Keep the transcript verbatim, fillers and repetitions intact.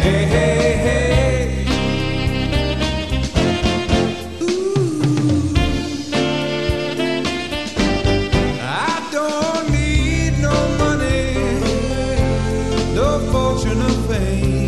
Hey, hey, hey. Ooh. I don't need no money, no fortune or fame.